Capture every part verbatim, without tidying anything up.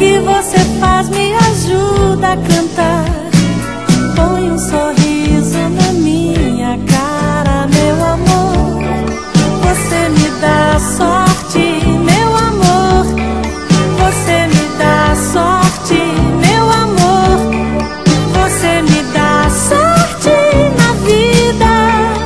que você faz me ajuda a cantar. Põe um sorriso na minha cara, meu amor. Você me dá sorte, meu amor. Você me dá sorte, meu amor. Você me dá sorte na vida.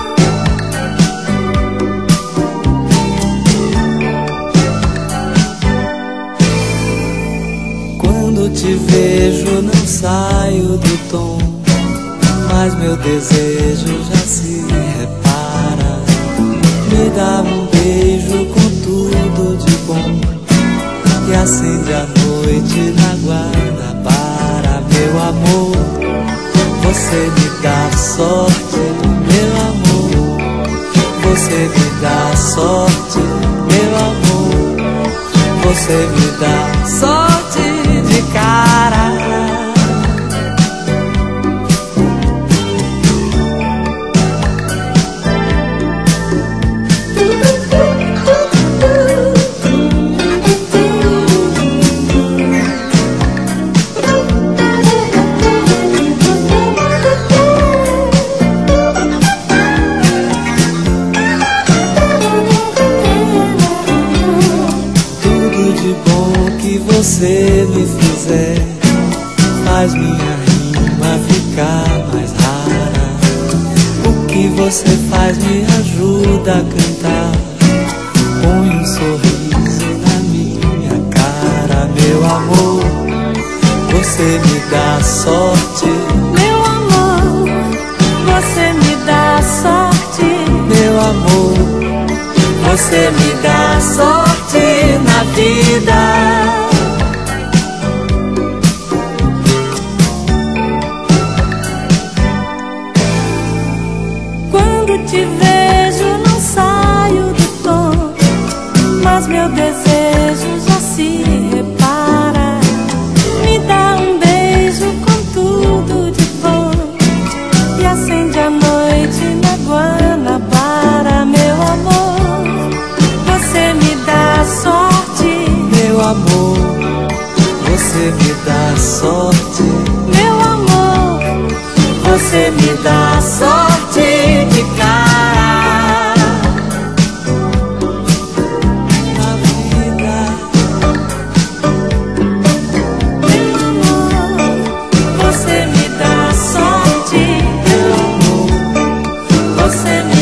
Quando te vejo não saio do tom, mas meu desejo já se repara. Me dá um beijo com tudo de bom que acende a noite na Guanabara, meu amor. Você me dá sorte, meu amor. Você me dá sorte, meu amor. Você me dá sorte de cara. Você me fizer faz minha rima ficar mais rara. O que você faz me ajuda a cantar. Põe um sorriso na minha cara, meu amor. Você me dá sorte, meu amor. Você me dá sorte, meu amor. Você me dá sorte na vida. Te vejo, não saio do tom, mas meu desejo já se repara. Me dá um beijo com tudo de bom e acende a noite na Guanabara, meu amor. Você me dá sorte, meu amor. Você me dá sorte, meu amor. Você me dá sorte de cara na vida, meu amor. Você me dá sorte, meu amor. você me